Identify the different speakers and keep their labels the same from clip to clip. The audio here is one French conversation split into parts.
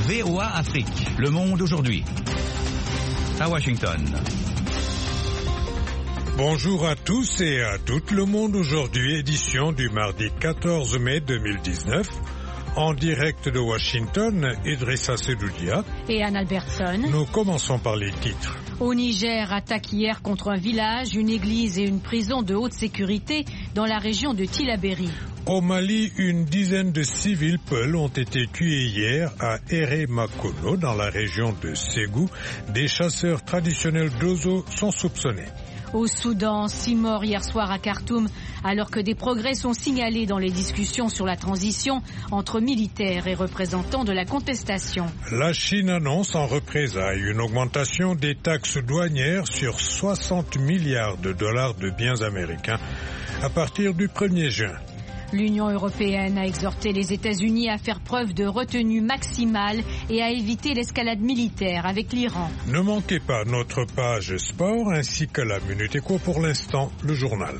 Speaker 1: VOA Afrique, le monde aujourd'hui. À Washington.
Speaker 2: Bonjour à tous et à toutes, le monde aujourd'hui, édition du mardi 14 mai 2019. En direct de Washington, Idrissa Sedoudia
Speaker 3: et Anne Albertson.
Speaker 2: Nous commençons par les titres.
Speaker 3: Au Niger, attaque hier contre un village, une église et une prison de haute sécurité dans la région de Tillabéri.
Speaker 2: Au Mali, une dizaine de civils Peuls ont été tués hier à Eremakono, dans la région de Ségou. Des chasseurs traditionnels d'Ozo sont soupçonnés.
Speaker 3: Au Soudan, 6 morts hier soir à Khartoum, alors que des progrès sont signalés dans les discussions sur la transition entre militaires et représentants de la contestation.
Speaker 2: La Chine annonce en représailles une augmentation des taxes douanières sur 60 milliards de dollars de biens américains à partir du 1er juin.
Speaker 3: L'Union européenne a exhorté les États-Unis à faire preuve de retenue maximale et à éviter l'escalade militaire avec l'Iran.
Speaker 2: Ne manquez pas notre page sport ainsi que la Minute Éco. Pour l'instant, le journal.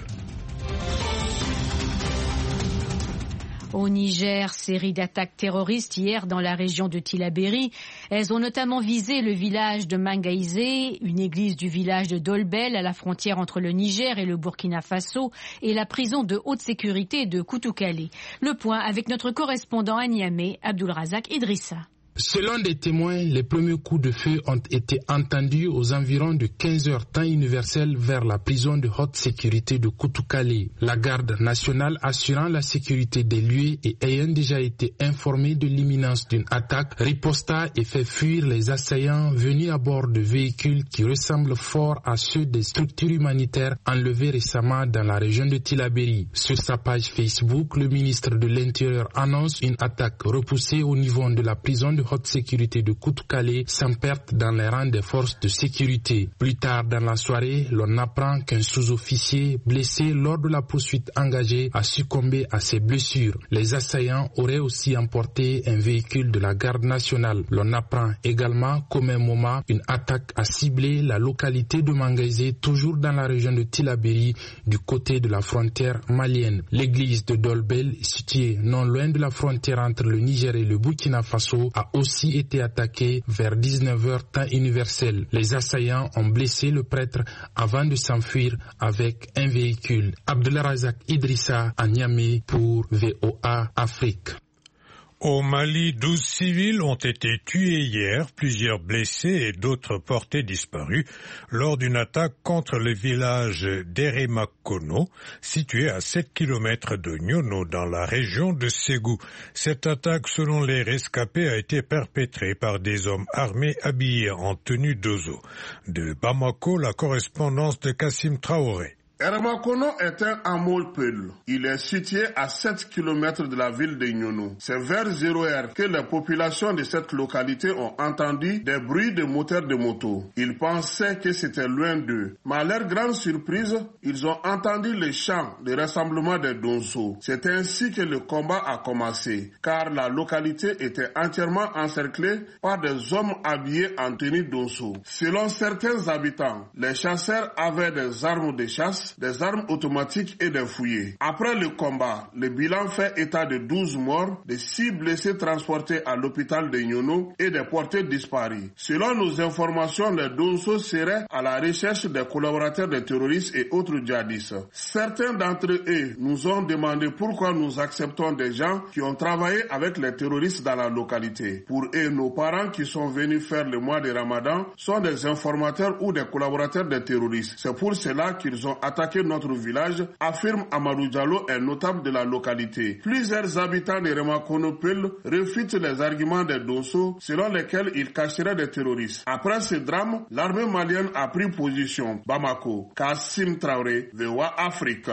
Speaker 3: Au Niger, série d'attaques terroristes hier dans la région de Tillabéri. Elles ont notamment visé le village de Mangaïsé, une église du village de Dolbel à la frontière entre le Niger et le Burkina Faso et la prison de haute sécurité de Koutoukale. Le point avec notre correspondant à Niamey, Abdulrazak Idrissa.
Speaker 4: Selon des témoins, les premiers coups de feu ont été entendus aux environs de 15 heures temps universel vers la prison de haute sécurité de Koutoukale. La garde nationale assurant la sécurité des lieux et ayant déjà été informée de l'imminence d'une attaque, riposta et fait fuir les assaillants venus à bord de véhicules qui ressemblent fort à ceux des structures humanitaires enlevés récemment dans la région de Tillabéri. Sur sa page Facebook, le ministre de l'Intérieur annonce une attaque repoussée au niveau de la prison de haute sécurité de Koutoukale sans perte dans les rangs des forces de sécurité. Plus tard dans la soirée, l'on apprend qu'un sous-officier blessé lors de la poursuite engagée a succombé à ses blessures. Les assaillants auraient aussi emporté un véhicule de la garde nationale. L'on apprend également qu'au même moment, une attaque a ciblé la localité de Mangaïsé, toujours dans la région de Tillabéri, du côté de la frontière malienne. L'église de Dolbel, située non loin de la frontière entre le Niger et le Burkina Faso, a aussi été attaqué vers 19h temps universel. Les assaillants ont blessé le prêtre avant de s'enfuir avec un véhicule. Abdulrazak Idrissa à Niamey pour VOA Afrique.
Speaker 2: Au Mali, 12 civils ont été tués hier, plusieurs blessés et d'autres portés disparus lors d'une attaque contre le village d'Eremakono, situé à 7 km de Nyono dans la région de Ségou. Cette attaque, selon les rescapés, a été perpétrée par des hommes armés habillés en tenue d'Ozo. De Bamako, la correspondance de Kassim Traoré.
Speaker 5: Eremakono est un hameau Peul. Il est situé à 7 km de la ville de Nyono. C'est vers 0h que les populations de cette localité ont entendu des bruits de moteurs de moto. Ils pensaient que c'était loin d'eux. Mais à leur grande surprise, ils ont entendu les chants de rassemblement des Donso. C'est ainsi que le combat a commencé, car la localité était entièrement encerclée par des hommes habillés en tenue Donso. Selon certains habitants, les chasseurs avaient des armes de chasse, des armes automatiques et des fouillés. Après le combat, le bilan fait état de 12 morts, de 6 blessés transportés à l'hôpital de Nyono et des portés disparus. Selon nos informations, les Donso seraient à la recherche des collaborateurs des terroristes et autres djihadistes. Certains d'entre eux nous ont demandé pourquoi nous acceptons des gens qui ont travaillé avec les terroristes dans la localité. Pour eux, nos parents qui sont venus faire le mois de Ramadan sont des informateurs ou des collaborateurs des terroristes. C'est pour cela qu'ils ont attaqué notre village, affirme Amadou Diallo, un notable de la localité. Plusieurs habitants de Eremakono Peul refutent les arguments des Donso selon lesquels ils cacheraient des terroristes. Après ce drame, l'armée malienne a pris position. Bamako, Kassim Traoré, VOA Afrique.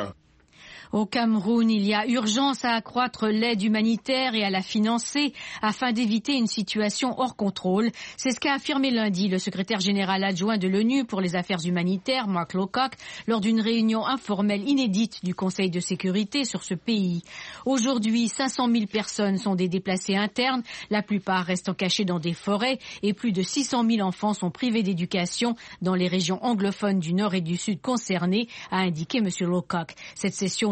Speaker 3: Au Cameroun, il y a urgence à accroître l'aide humanitaire et à la financer afin d'éviter une situation hors contrôle. C'est ce qu'a affirmé lundi le secrétaire général adjoint de l'ONU pour les affaires humanitaires, Mark Lowcock, lors d'une réunion informelle inédite du Conseil de sécurité sur ce pays. Aujourd'hui, 500 000 personnes sont des déplacés internes, la plupart restant cachés dans des forêts et plus de 600 000 enfants sont privés d'éducation dans les régions anglophones du Nord et du Sud concernées, a indiqué M. Lowcock. Cette session du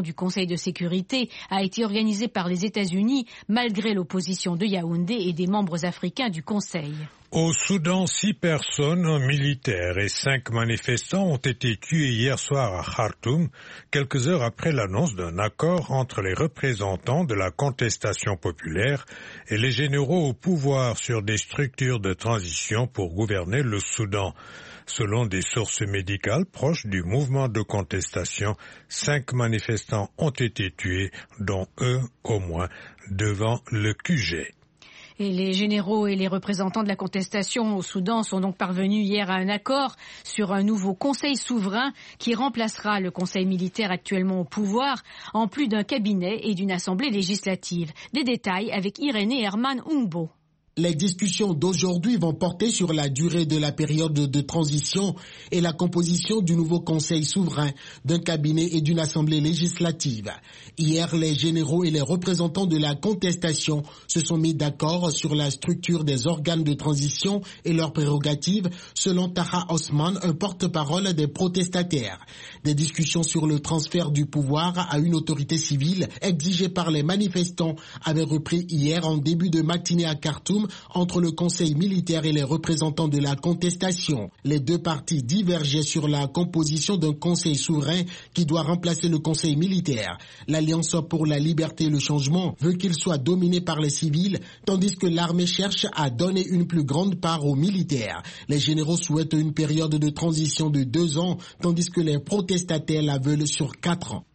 Speaker 3: du Conseil de sécurité a été organisé par les États-Unis malgré l'opposition de Yaoundé et des membres africains du Conseil.
Speaker 2: Au Soudan, 6 personnes, un militaire et 5 manifestants ont été tués hier soir à Khartoum, quelques heures après l'annonce d'un accord entre les représentants de la contestation populaire et les généraux au pouvoir sur des structures de transition pour gouverner le Soudan. Selon des sources médicales proches du mouvement de contestation, 5 manifestants ont été tués, dont eux au moins, devant le QG.
Speaker 3: Et les généraux et les représentants de la contestation au Soudan sont donc parvenus hier à un accord sur un nouveau conseil souverain qui remplacera le conseil militaire actuellement au pouvoir, en plus d'un cabinet et d'une assemblée législative. Des détails avec Irénée Herman Ungbo.
Speaker 6: Les discussions d'aujourd'hui vont porter sur la durée de la période de transition et la composition du nouveau conseil souverain, d'un cabinet et d'une assemblée législative. Hier, les généraux et les représentants de la contestation se sont mis d'accord sur la structure des organes de transition et leurs prérogatives, selon Taha Osman, un porte-parole des protestataires. Des discussions sur le transfert du pouvoir à une autorité civile exigée par les manifestants avaient repris hier en début de matinée à Khartoum, entre le conseil militaire et les représentants de la contestation. Les deux parties divergeaient sur la composition d'un conseil souverain qui doit remplacer le conseil militaire. L'Alliance pour la liberté et le changement veut qu'il soit dominé par les civils, tandis que l'armée cherche à donner une plus grande part aux militaires. Les généraux souhaitent une période de transition de 2 ans, tandis que les protestataires la veulent sur 4 ans.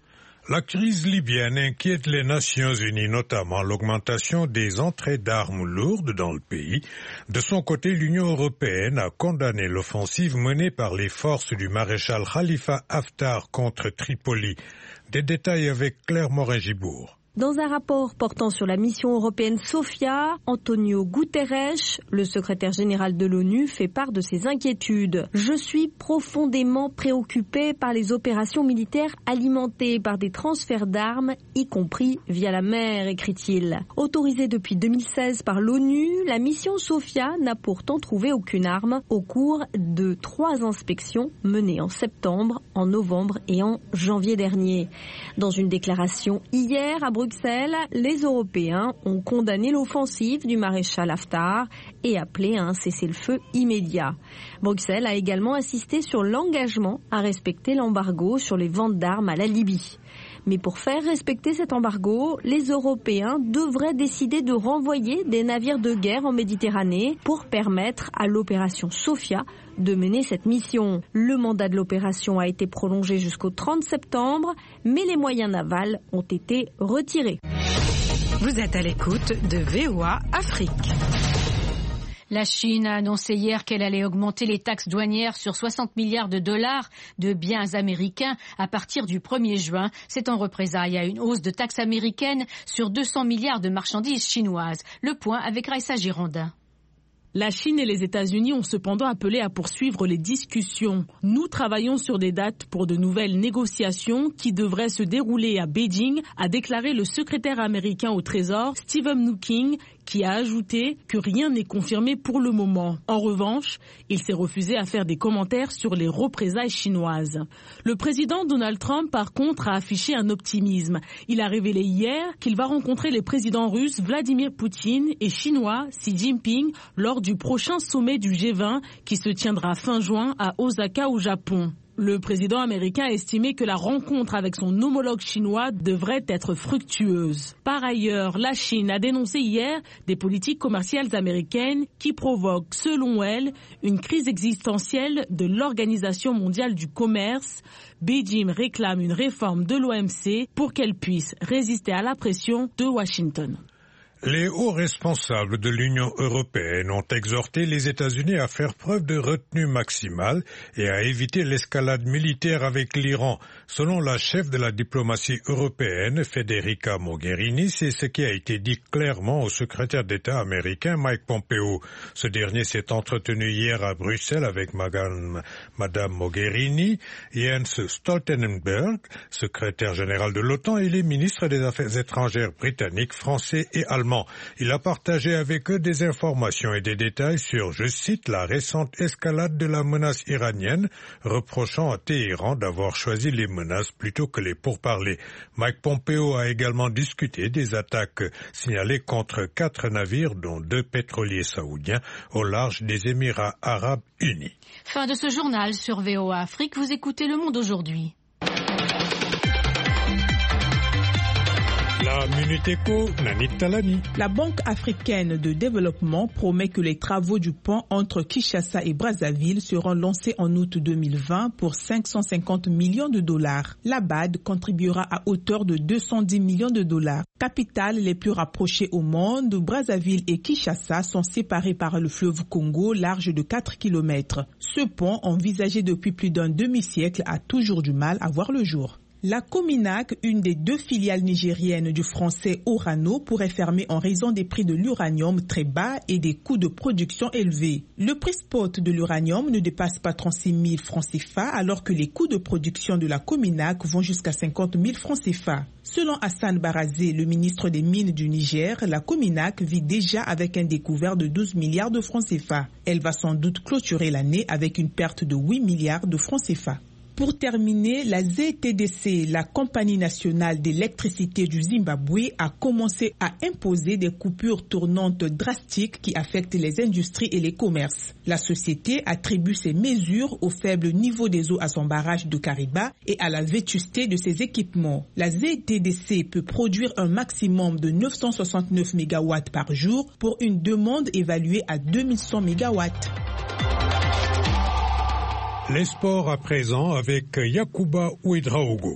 Speaker 2: La crise libyenne inquiète les Nations Unies, notamment l'augmentation des entrées d'armes lourdes dans le pays. De son côté, l'Union européenne a condamné l'offensive menée par les forces du maréchal Khalifa Haftar contre Tripoli. Des détails avec Claire Morin-Gibourg.
Speaker 7: Dans un rapport portant sur la mission européenne Sophia, Antonio Guterres, le secrétaire général de l'ONU, fait part de ses inquiétudes. « Je suis profondément préoccupé par les opérations militaires alimentées par des transferts d'armes, y compris via la mer », écrit-il. Autorisée depuis 2016 par l'ONU, la mission Sophia n'a pourtant trouvé aucune arme au cours de 3 inspections menées en septembre, en novembre et en janvier dernier. Dans une déclaration hier à Bruxelles, les Européens ont condamné l'offensive du maréchal Haftar et appelé à un cessez-le-feu immédiat. Bruxelles a également insisté sur l'engagement à respecter l'embargo sur les ventes d'armes à la Libye. Mais pour faire respecter cet embargo, les Européens devraient décider de renvoyer des navires de guerre en Méditerranée pour permettre à l'opération Sophia de mener cette mission. Le mandat de l'opération a été prolongé jusqu'au 30 septembre, mais les moyens navals ont été retirés.
Speaker 8: Vous êtes à l'écoute de VOA Afrique.
Speaker 3: La Chine a annoncé hier qu'elle allait augmenter les taxes douanières sur 60 milliards de dollars de biens américains à partir du 1er juin. C'est en représailles à une hausse de taxes américaines sur 200 milliards de marchandises chinoises. Le point avec Raissa Girondin.
Speaker 9: La Chine et les États-Unis ont cependant appelé à poursuivre les discussions. Nous travaillons sur des dates pour de nouvelles négociations qui devraient se dérouler à Beijing, a déclaré le secrétaire américain au Trésor, Steven Mnuchin, qui a ajouté que rien n'est confirmé pour le moment. En revanche, il s'est refusé à faire des commentaires sur les représailles chinoises. Le président Donald Trump, par contre, a affiché un optimisme. Il a révélé hier qu'il va rencontrer les présidents russes Vladimir Poutine et chinois Xi Jinping lors du prochain sommet du G20 qui se tiendra fin juin à Osaka au Japon. Le président américain a estimé que la rencontre avec son homologue chinois devrait être fructueuse. Par ailleurs, la Chine a dénoncé hier des politiques commerciales américaines qui provoquent, selon elle, une crise existentielle de l'Organisation mondiale du commerce. Beijing réclame une réforme de l'OMC pour qu'elle puisse résister à la pression de Washington.
Speaker 2: Les hauts responsables de l'Union européenne ont exhorté les États-Unis à faire preuve de retenue maximale et à éviter l'escalade militaire avec l'Iran. Selon la chef de la diplomatie européenne, Federica Mogherini, c'est ce qui a été dit clairement au secrétaire d'État américain Mike Pompeo. Ce dernier s'est entretenu hier à Bruxelles avec Madame Mogherini, Jens Stoltenberg, secrétaire général de l'OTAN, et les ministres des Affaires étrangères britanniques, français et allemands. également. Il a partagé avec eux des informations et des détails sur, je cite, la récente escalade de la menace iranienne, reprochant à Téhéran d'avoir choisi les menaces plutôt que les pourparlers. Mike Pompeo a également discuté des attaques signalées contre 4 navires, dont 2 pétroliers saoudiens, au large des Émirats arabes unis.
Speaker 3: Fin de ce journal sur VOA Afrique. Vous écoutez Le Monde aujourd'hui.
Speaker 2: La Minute Éco, Nanit Talani.
Speaker 10: La Banque africaine de développement promet que les travaux du pont entre Kinshasa et Brazzaville seront lancés en août 2020 pour 550 millions de dollars. La BAD contribuera à hauteur de 210 millions de dollars. Capitales les plus rapprochées au monde, Brazzaville et Kinshasa sont séparés par le fleuve Congo, large de 4 km. Ce pont, envisagé depuis plus d'un demi-siècle, a toujours du mal à voir le jour. La Cominac, une des 2 filiales nigériennes du français Orano, pourrait fermer en raison des prix de l'uranium très bas et des coûts de production élevés. Le prix spot de l'uranium ne dépasse pas 36 000 francs CFA alors que les coûts de production de la Cominac vont jusqu'à 50 000 francs CFA. Selon Hassan Barazé, le ministre des Mines du Niger, la Cominac vit déjà avec un découvert de 12 milliards de francs CFA. Elle va sans doute clôturer l'année avec une perte de 8 milliards de francs CFA. Pour terminer, la ZTDC, la compagnie nationale d'électricité du Zimbabwe, a commencé à imposer des coupures tournantes drastiques qui affectent les industries et les commerces. La société attribue ces mesures au faible niveau des eaux à son barrage de Kariba et à la vétusté de ses équipements. La ZTDC peut produire un maximum de 969 MW par jour pour une demande évaluée à 2100 MW.
Speaker 2: Les sports à présent avec Yacouba Ouedraogo.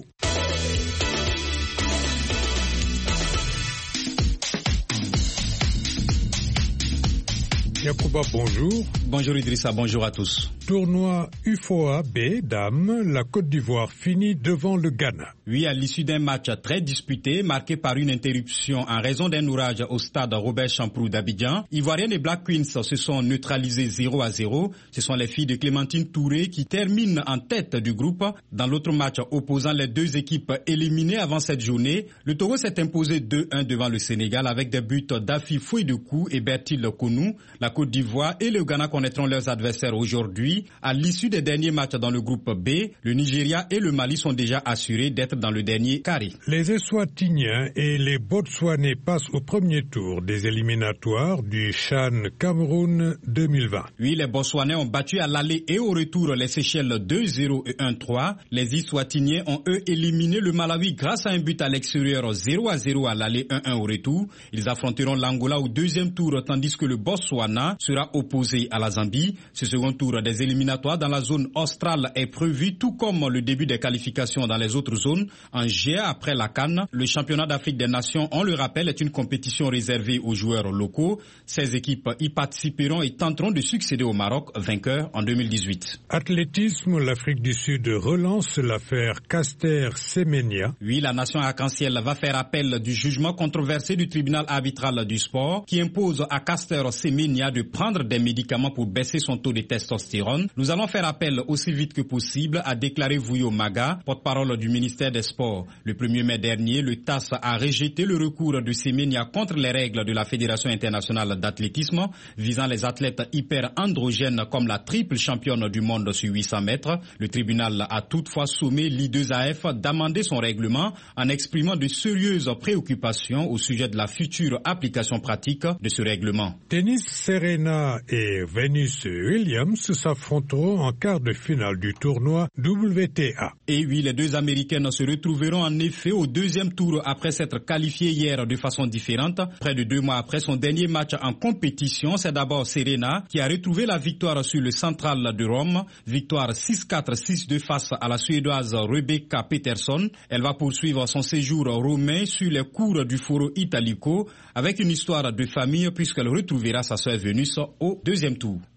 Speaker 2: Yacouba, bonjour.
Speaker 11: Bonjour Idrissa, bonjour à tous.
Speaker 2: Tournoi UFOA B, dames, la Côte d'Ivoire finit devant le Ghana.
Speaker 11: Oui, à l'issue d'un match très disputé, marqué par une interruption en raison d'un orage au stade Robert Champrou d'Abidjan, Ivoiriennes et Black Queens se sont neutralisées 0-0. Ce sont les filles de Clémentine Touré qui terminent en tête du groupe. Dans l'autre match opposant les 2 équipes éliminées avant cette journée, le Togo s'est imposé 2-1 devant le Sénégal avec des buts d'Afi Fouédoukou et Bertil Konou. La Côte d'Ivoire et le Ghana connaîtront leurs adversaires aujourd'hui. À l'issue des derniers matchs dans le groupe B, le Nigeria et le Mali sont déjà assurés d'être dans le dernier carré.
Speaker 2: Les Eswatiniens et les Botswanais passent au premier tour des éliminatoires du CHAN Cameroun 2020.
Speaker 11: Oui, les Botswanais ont battu à l'aller et au retour les Seychelles 2-0 et 1-3. Les Eswatiniens ont eux éliminé le Malawi grâce à un but à l'extérieur 0-0 à l'aller, 1-1 au retour. Ils affronteront l'Angola au deuxième tour tandis que le Botswana sera opposé à la Zambie. Ce second tour des éliminatoires dans la zone australe est prévu, tout comme le début des qualifications dans les autres zones. En juillet, après la CAN, le championnat d'Afrique des Nations, on le rappelle, est une compétition réservée aux joueurs locaux. 16 équipes y participeront et tenteront de succéder au Maroc, vainqueur en 2018.
Speaker 2: Athlétisme, l'Afrique du Sud relance l'affaire Caster-Semenya.
Speaker 11: Oui, la nation arc-en-ciel va faire appel du jugement controversé du tribunal arbitral du sport qui impose à Caster-Semenya de prendre des médicaments pour baisser son taux de testostérone. Nous allons faire appel aussi vite que possible, a déclaré Vouyo Maga, porte-parole du ministère des Sports. Le 1er mai dernier, le TAS a rejeté le recours de Semenya contre les règles de la Fédération internationale d'athlétisme visant les athlètes hyper-androgènes comme la triple championne du monde sur 800 mètres. Le tribunal a toutefois sommé l'I2AF d'amender son règlement en exprimant de sérieuses préoccupations au sujet de la future application pratique de ce règlement.
Speaker 2: Tennis, Serena et Venus Williams s'affronteront en quart de finale du tournoi WTA.
Speaker 11: Et oui, les 2 Américaines se retrouveront en effet au deuxième tour après s'être qualifiées hier de façon différente. Près de 2 mois après son dernier match en compétition, c'est d'abord Serena qui a retrouvé la victoire sur le Central de Rome. Victoire 6-4, 6-2 face à la Suédoise Rebecca Peterson. Elle va poursuivre son séjour romain sur les cours du Foro Italico avec une histoire de famille puisqu'elle retrouvera sa sœur Venus au deuxième tour.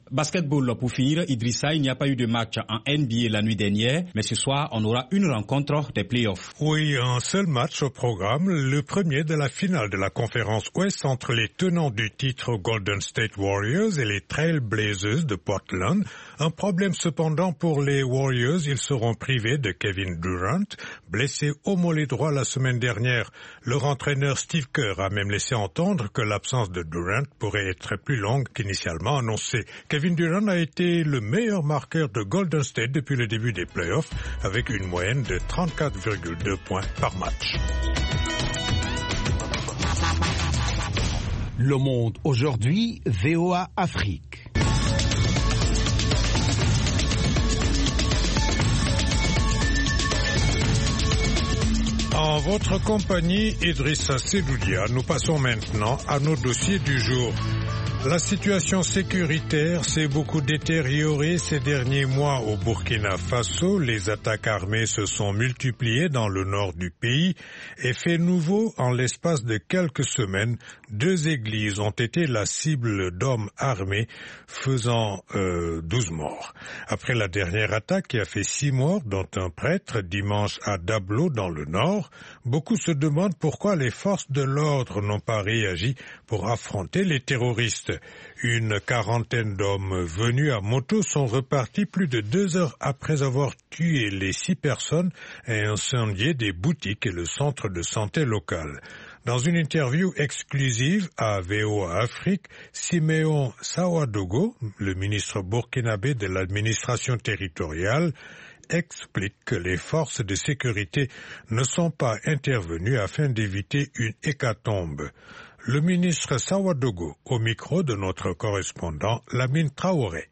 Speaker 11: Basketball pour finir, Idrissa, il n'y a pas eu de match en NBA la nuit dernière, mais ce soir, on aura une rencontre des playoffs.
Speaker 2: Oui, un seul match au programme, le premier de la finale de la conférence Ouest entre les tenants du titre Golden State Warriors et les Trail Blazers de Portland. Un problème cependant pour les Warriors, ils seront privés de Kevin Durant, blessé au mollet droit la semaine dernière. Leur entraîneur Steve Kerr a même laissé entendre que l'absence de Durant pourrait être plus longue qu'initialement annoncé. Kevin Durant a été le meilleur marqueur de Golden State depuis le début des playoffs, avec une moyenne de 34,2 points par match.
Speaker 12: Le Monde aujourd'hui, VOA Afrique.
Speaker 2: En votre compagnie, Idrissa Sedoudia, nous passons maintenant à nos dossiers du jour. La situation sécuritaire s'est beaucoup détériorée ces derniers mois au Burkina Faso. Les attaques armées se sont multipliées dans le nord du pays. Et fait nouveau, en l'espace de quelques semaines, 2 églises ont été la cible d'hommes armés, faisant 12 morts. Après la dernière attaque qui a fait 6 morts, dont un prêtre, dimanche à Dablo dans le nord, beaucoup se demandent pourquoi les forces de l'ordre n'ont pas réagi pour affronter les terroristes. Une quarantaine d'hommes venus à moto sont repartis plus de 2 heures après avoir tué les 6 personnes et incendié des boutiques et le centre de santé local. Dans une interview exclusive à VOA Afrique, Siméon Sawadogo, le ministre burkinabé de l'administration territoriale, explique que les forces de sécurité ne sont pas intervenues afin d'éviter une hécatombe. Le ministre Sawadogo, au micro de notre correspondant Lamine Traoré.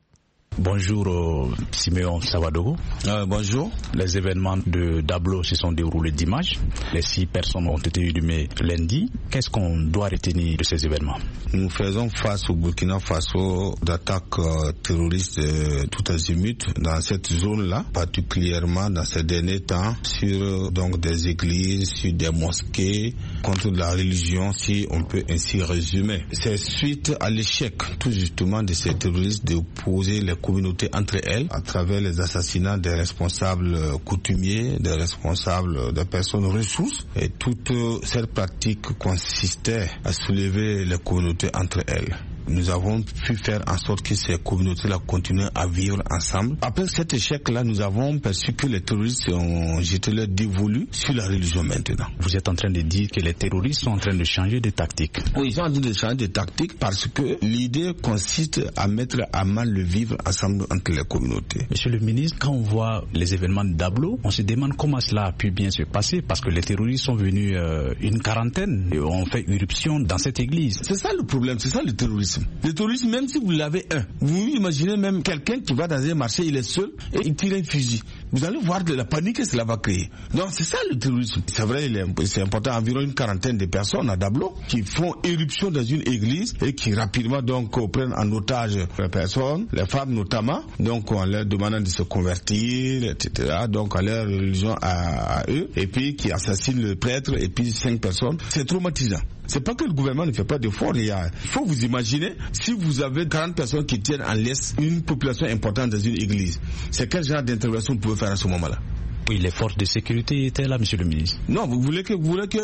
Speaker 13: Bonjour Siméon Sawadogo.
Speaker 14: Bonjour.
Speaker 13: Les événements de Dablo se sont déroulés dimanche. Les 6 personnes ont été inhumées lundi. Qu'est-ce qu'on doit retenir de ces événements?
Speaker 14: Nous faisons face au Burkina Faso d'attaques terroristes tout azimut dans cette zone-là, particulièrement dans ces derniers temps, sur donc des églises, sur des mosquées, contre la religion, si on peut ainsi résumer. C'est suite à l'échec tout justement de ces terroristes de poser les communautés entre elles à travers les assassinats des responsables coutumiers, des responsables des personnes ressources, et toute cette pratique consistait à soulever les communautés entre elles. Nous avons pu faire en sorte que ces communautés-là continuent à vivre ensemble. Après cet échec-là, nous avons perçu que les terroristes ont jeté leur dévolu sur la religion maintenant.
Speaker 13: Vous êtes en train de dire que les terroristes sont en train de changer de tactique?
Speaker 14: Oui, ils sont en train de changer de tactique parce que l'idée consiste à mettre à mal le vivre ensemble entre les communautés.
Speaker 13: Monsieur le ministre, quand on voit les événements de Dablo, on se demande comment cela a pu bien se passer parce que les terroristes sont venus une quarantaine et ont fait irruption dans cette église.
Speaker 14: C'est ça le problème, c'est ça le terrorisme. Le terrorisme, même si vous l'avez un, vous imaginez même quelqu'un qui va dans un marché, il est seul et il tire un fusil. Vous allez voir de la panique que cela va créer. Donc c'est ça le terrorisme. C'est vrai, c'est important, environ une quarantaine de personnes à Dablo qui font éruption dans une église et qui rapidement donc prennent en otage les personnes, les femmes notamment, donc en leur demandant de se convertir, etc. Donc à leur religion à eux, et puis qui assassinent le prêtre et puis 5 personnes. C'est traumatisant. C'est pas que le gouvernement ne fait pas d'efforts. Il faut vous imaginer, si vous avez 40 personnes qui tiennent en laisse une population importante dans une église, c'est quel genre d'intervention vous pouvez faire à ce moment-là?
Speaker 13: Oui, les forces de sécurité étaient là, monsieur le ministre.
Speaker 14: Non, vous voulez que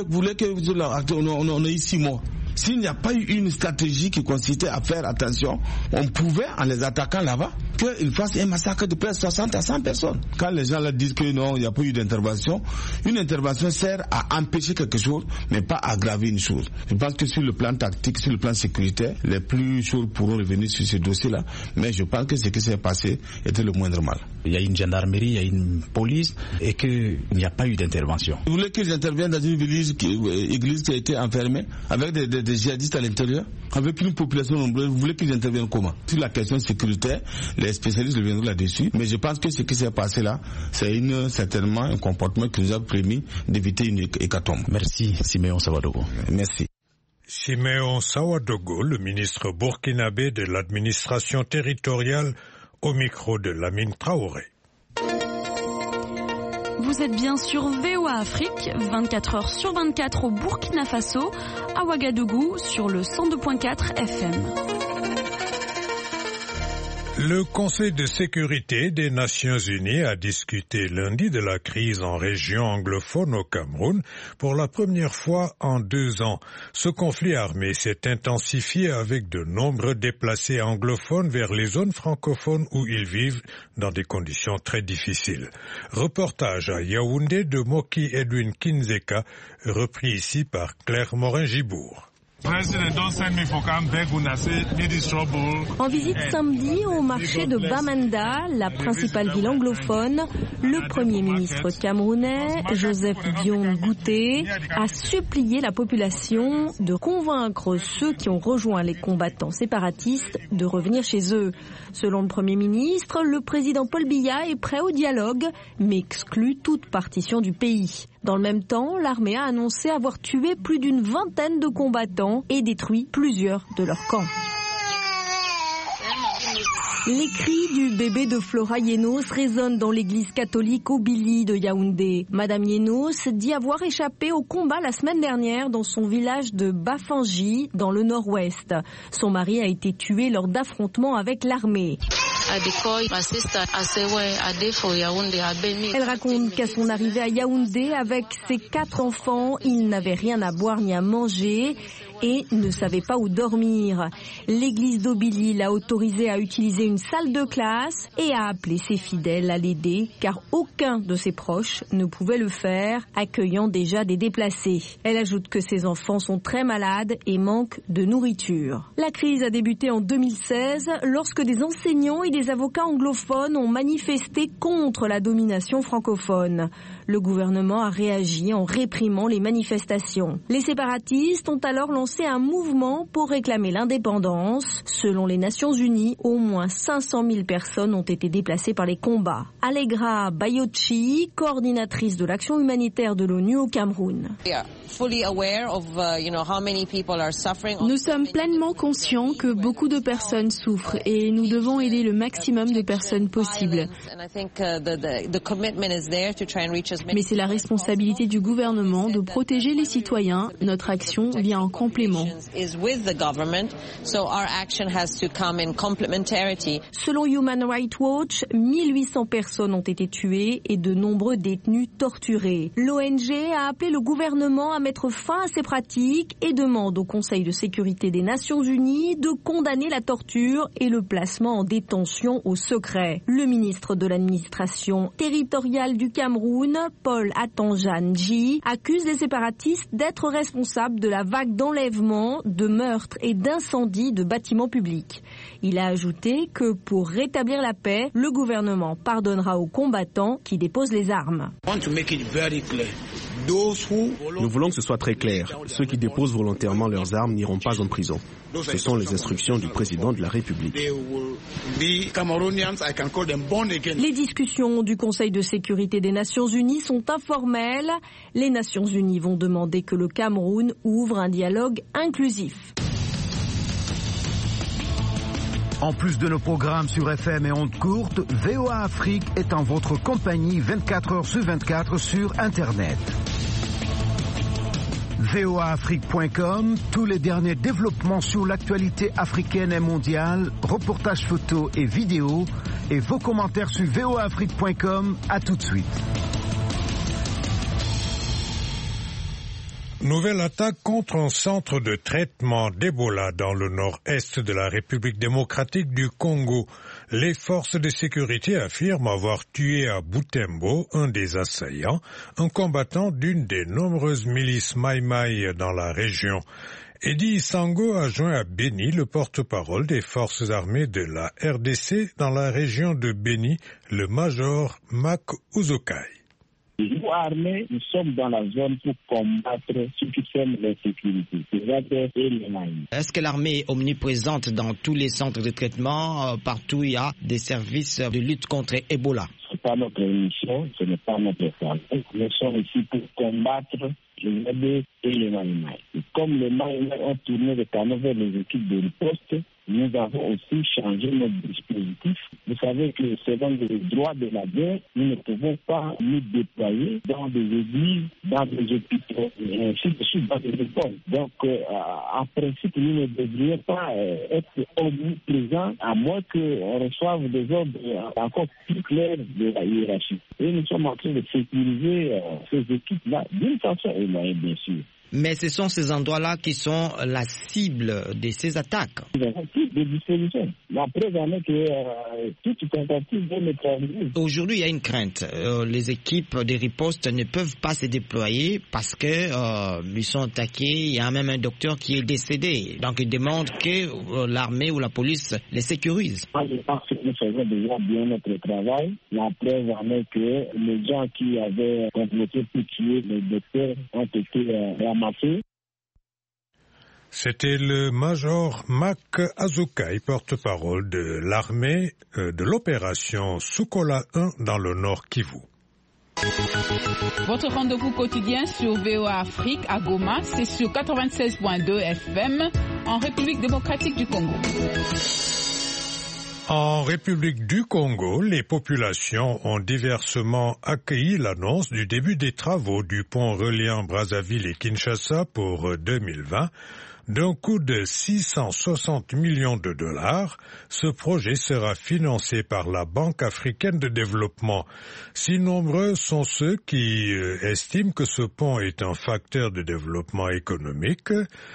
Speaker 14: on ait 6 mois. S'il n'y a pas eu une stratégie qui consistait à faire attention, on pouvait, en les attaquant là-bas, qu'ils fassent un massacre de près de 60 à 100 personnes. Quand les gens là disent que non, il n'y a pas eu d'intervention, une intervention sert à empêcher quelque chose, mais pas à aggraver une chose. Je pense que sur le plan tactique, sur le plan sécuritaire, les plus chauds pourront revenir sur ce dossier-là, mais je pense que ce qui s'est passé était le moindre mal.
Speaker 13: Il y a une gendarmerie, il y a une police, et qu'il n'y a pas eu d'intervention.
Speaker 14: Vous voulez qu'ils interviennent dans une église qui a été enfermée, avec des djihadistes à l'intérieur, avec une population nombreuse? Vous voulez qu'ils interviennent comment? Sur la question sécuritaire, les spécialistes reviendront là-dessus, mais je pense que ce qui s'est passé là, c'est certainement un comportement qui nous a permis d'éviter une hécatombe.
Speaker 13: Merci Siméon Sawadogo.
Speaker 14: Merci.
Speaker 2: Siméon Sawadogo, le ministre burkinabé de l'administration territoriale, au micro de Lamine Traoré.
Speaker 7: Vous êtes bien sur VOA Afrique, 24 heures sur 24 au Burkina Faso, à Ouagadougou sur le 102.4 FM.
Speaker 2: Le Conseil de sécurité des Nations Unies a discuté lundi de la crise en région anglophone au Cameroun pour la première fois en 2 ans. Ce conflit armé s'est intensifié avec de nombreux déplacés anglophones vers les zones francophones où ils vivent dans des conditions très difficiles. Reportage à Yaoundé de Moki Edwin Kinzeka, repris ici par Claire Morin-Gibourg.
Speaker 7: En visite samedi au marché de Bamenda, la principale ville anglophone, le Premier ministre camerounais, Joseph Dion Ngouté, a supplié la population de convaincre ceux qui ont rejoint les combattants séparatistes de revenir chez eux. Selon le Premier ministre, le président Paul Biya est prêt au dialogue, mais exclut toute partition du pays. Dans le même temps, l'armée a annoncé avoir tué plus d'une vingtaine de combattants et détruit plusieurs de leurs camps. Les cris du bébé de Flora Yenos résonnent dans l'église catholique Obili de Yaoundé. Madame Yenos dit avoir échappé au combat la semaine dernière dans son village de Bafangi, dans le nord-ouest. Son mari a été tué lors d'affrontements avec l'armée. Elle raconte qu'à son arrivée à Yaoundé avec ses 4 enfants, il n'avait rien à boire ni à manger et ne savait pas où dormir. L'église d'Obili l'a autorisé à utiliser une salle de classe et a appelé ses fidèles à l'aider car aucun de ses proches ne pouvait le faire, accueillant déjà des déplacés. Elle ajoute que ses enfants sont très malades et manquent de nourriture. La crise a débuté en 2016 lorsque des enseignants et des avocats anglophones ont manifesté contre la domination francophone. Le gouvernement a réagi en réprimant les manifestations. Les séparatistes ont alors lancé un mouvement pour réclamer l'indépendance. Selon les Nations Unies, au moins 500 000 personnes ont été déplacées par les combats. Allegra Bayochi, coordinatrice de l'action humanitaire de l'ONU au Cameroun.
Speaker 15: Nous sommes pleinement conscients que beaucoup de personnes souffrent et nous devons aider le maximum de personnes possible. Mais c'est la responsabilité du gouvernement de protéger les citoyens. Notre action vient en complément.
Speaker 7: Selon Human Rights Watch, 1800 personnes ont été tuées et de nombreux détenus torturés. L'ONG a appelé le gouvernement à mettre fin à ces pratiques et demande au Conseil de sécurité des Nations Unies de condamner la torture et le placement en détention au secret. Le ministre de l'administration territoriale du Cameroun, Paul Atanjanji, accuse les séparatistes d'être responsables de la vague d'enlèvements, de meurtres et d'incendies de bâtiments publics. Il a ajouté que pour rétablir la paix, le gouvernement pardonnera aux combattants qui déposent les armes.
Speaker 16: Nous voulons que ce soit très clair. Ceux qui déposent volontairement leurs armes n'iront pas en prison. Ce sont les instructions du président de la République.
Speaker 7: Les discussions du Conseil de sécurité des Nations Unies sont informelles. Les Nations Unies vont demander que le Cameroun ouvre un dialogue inclusif.
Speaker 12: En plus de nos programmes sur FM et ondes courtes, VOA Afrique est en votre compagnie 24 heures sur 24 sur Internet. voaafrique.com, tous les derniers développements sur l'actualité africaine et mondiale, reportages photos et vidéos, et vos commentaires sur voaafrique.com. À tout de suite.
Speaker 2: Nouvelle attaque contre un centre de traitement d'Ebola dans le nord-est de la République démocratique du Congo. Les forces de sécurité affirment avoir tué à Butembo un des assaillants, un combattant d'une des nombreuses milices Maï-Maï dans la région. Eddie Sango a joint à Beni le porte-parole des forces armées de la RDC dans la région de Beni, le major Mac Uzokai.
Speaker 17: Nous, armés, nous sommes dans la zone pour combattre ceux qui sèment l'insécurité, les ADF et les Maïs.
Speaker 18: Est-ce que l'armée est omniprésente dans tous les centres de traitement, partout où il y a des services de lutte contre Ebola?
Speaker 17: Ce n'est pas notre mission, ce n'est pas notre travail. Nous sommes ici pour combattre les ADF et les Maïs. Comme les Maïs ont tourné le canot vers les équipes de riposte, nous avons aussi changé notre dispositif. Vous savez que selon les droits de la guerre, nous ne pouvons pas nous déployer dans des églises, dans des hôpitaux, et ainsi de suite, dans des écoles. Donc, en principe, nous ne devrions pas être omniprésents, à moins qu'on reçoive des ordres encore plus clairs de la hiérarchie. Et nous sommes en train de sécuriser ces équipes-là d'une façon éloignée, bien sûr.
Speaker 18: Mais ce sont ces endroits-là qui sont la cible de ces attaques.
Speaker 17: Nous avons pris des dispositions. La preuve en est que toute tentative de neutraliser.
Speaker 18: Aujourd'hui, il y a une crainte. Les équipes de riposte ne peuvent pas se déployer parce que ils sont attaqués. Il y a même un docteur qui est décédé. Donc, ils demandent que l'armée ou la police les sécurise.
Speaker 17: Moi, je pense que nous faisons déjà bien notre travail. La preuve en est que les gens qui avaient complété pour tuer les docteurs ont été ramassés.
Speaker 2: C'était le major Mac Azukai, porte-parole de l'armée de l'opération Sukola 1 dans le Nord Kivu.
Speaker 19: Votre rendez-vous quotidien sur VOA Afrique à Goma, c'est sur 96.2 FM en République démocratique du Congo.
Speaker 2: En République du Congo, les populations ont diversement accueilli l'annonce du début des travaux du pont reliant Brazzaville et Kinshasa pour 2020. D'un coût de 660 millions de dollars, ce projet sera financé par la Banque africaine de développement. Si nombreux sont ceux qui estiment que ce pont est un facteur de développement économique,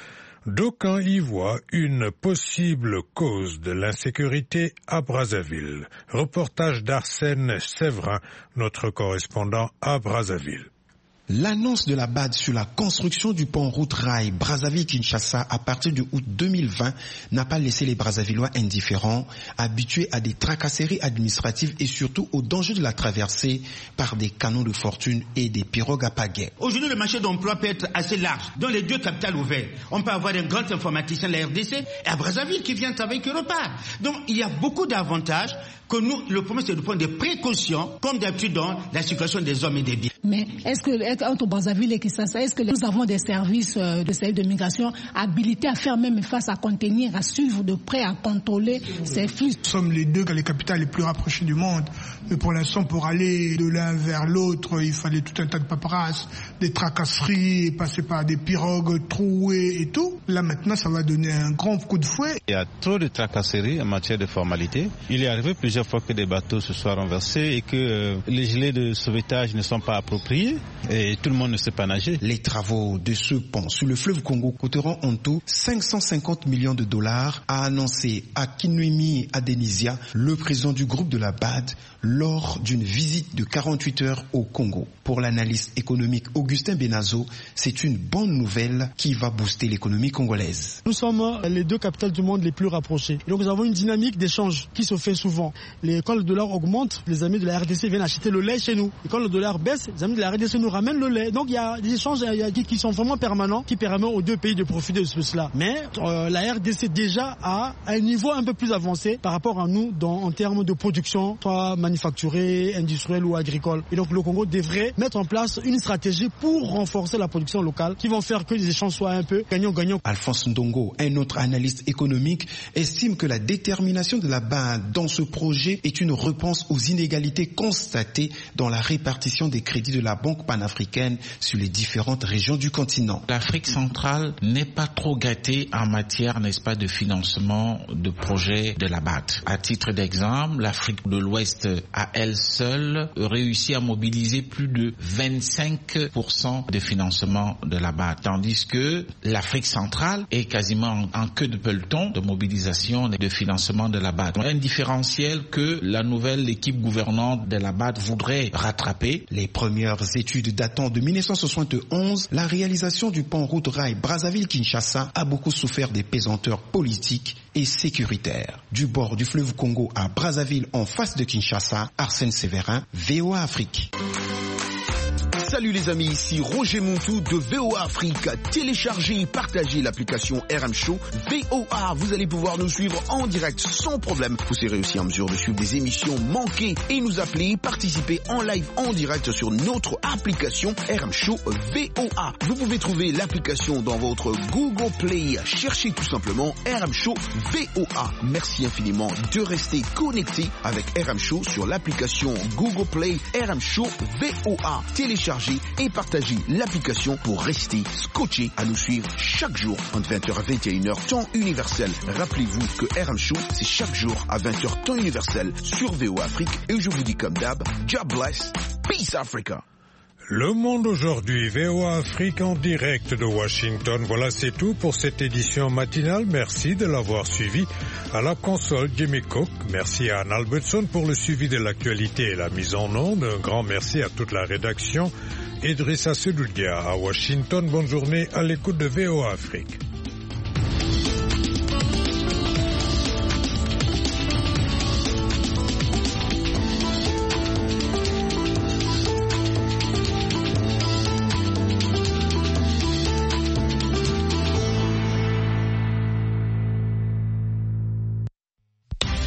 Speaker 2: d'aucuns y voient une possible cause de l'insécurité à Brazzaville. Reportage d'Arsène Séverin, notre correspondant à Brazzaville.
Speaker 20: L'annonce de la BAD sur la construction du pont route rail Brazzaville-Kinshasa à partir de août 2020 n'a pas laissé les Brazzavillois indifférents, habitués à des tracasseries administratives et surtout au danger de la traversée par des canons de fortune et des pirogues à pagaie.
Speaker 21: Aujourd'hui, le marché d'emploi peut être assez large. Dans les deux capitales ouvertes, on peut avoir un grand informaticien de la RDC et à Brazzaville qui vient travailler qui repart. Donc, il y a beaucoup d'avantages que nous, le premier, c'est de prendre des précautions, comme d'habitude dans la circulation des hommes et des biens.
Speaker 22: Mais est-ce que, entre Brazzaville et Kinshasa, est-ce que nous avons des services de migration habilités à faire même face à contenir, à suivre de près, à contrôler ces flux?
Speaker 23: Nous sommes les deux capitales les plus rapprochées du monde. Mais pour l'instant, pour aller de l'un vers l'autre, il fallait tout un tas de paperasses, des tracasseries, passer par des pirogues trouées et tout. Là, maintenant, ça va donner un grand coup de fouet.
Speaker 14: Il y a trop de tracasseries en matière de formalités. Il est arrivé plusieurs fois que des bateaux se soient renversés et que les gilets de sauvetage ne sont pas appropriés et tout le monde ne sait pas nager.
Speaker 20: Les travaux de ce pont sur le fleuve Congo coûteront en tout 550 millions de dollars, a annoncé Akinwumi Adenisia, le président du groupe de la BAD, lors d'une visite de 48 heures au Congo. Pour l'analyste économique Augustin Benazo, c'est une bonne nouvelle qui va booster l'économie congolaise.
Speaker 24: Nous sommes les deux capitales du monde les plus rapprochées. Donc nous avons une dynamique d'échange qui se fait souvent. Quand le dollar augmente, les amis de la RDC viennent acheter le lait chez nous. Et quand le dollar baisse, les amis de la RDC nous ramènent le lait. Donc il y a des échanges qui sont vraiment permanents, qui permettent aux deux pays de profiter de cela. Mais la RDC déjà a un niveau un peu plus avancé par rapport à nous en termes de production, soit manufacturée, industrielle ou agricole. Et donc le Congo devrait mettre en place une stratégie pour renforcer la production locale qui vont faire que les échanges soient un peu gagnant-gagnant.
Speaker 20: Alphonse Ndongo, un autre analyste économique, estime que la détermination de la BAD dans ce projet est une réponse aux inégalités constatées dans la répartition des crédits de la Banque panafricaine sur les différentes régions du continent.
Speaker 25: L'Afrique centrale n'est pas trop gâtée en matière, n'est-ce pas, de financement de projets de la BAD. À titre d'exemple, l'Afrique de l'Ouest à elle seule réussit à mobiliser plus de 25% de financement de la BAD, tandis que l'Afrique centrale est quasiment en queue de peloton de mobilisation et de financement de la BAD. Un différentiel que la nouvelle équipe gouvernante de la BAD voudrait rattraper.
Speaker 20: Les premières études datant de 1971, la réalisation du pont route rail Brazzaville-Kinshasa a beaucoup souffert des pesanteurs politiques et sécuritaires. Du bord du fleuve Congo à Brazzaville en face de Kinshasa, Arsène Séverin, VOA Afrique.
Speaker 1: Salut les amis, ici Roger Montou de VOA Afrique. Téléchargez et partagez l'application RM Show VOA. Vous allez pouvoir nous suivre en direct sans problème. Vous serez aussi en mesure de suivre des émissions manquées et nous appeler, participer en live en direct sur notre application RM Show VOA. Vous pouvez trouver l'application dans votre Google Play. Cherchez tout simplement RM Show VOA. Merci infiniment de rester connecté avec RM Show sur l'application Google Play RM Show VOA. Téléchargez et partagez l'application pour rester scotché à nous suivre chaque jour entre 20h à 21h temps universel. Rappelez-vous que RM Show c'est chaque jour à 20h temps universel sur VOA Afrique et je vous dis comme d'hab, God bless, peace Africa.
Speaker 2: Le Monde aujourd'hui, VOA Afrique en direct de Washington. Voilà, c'est tout pour cette édition matinale. Merci de l'avoir suivi. À la console, Jimmy Cook. Merci à Anne Albertson pour le suivi de l'actualité et la mise en onde. Un grand merci à toute la rédaction. Idrissa Sedoudia à Washington. Bonne journée à l'écoute de VOA Afrique.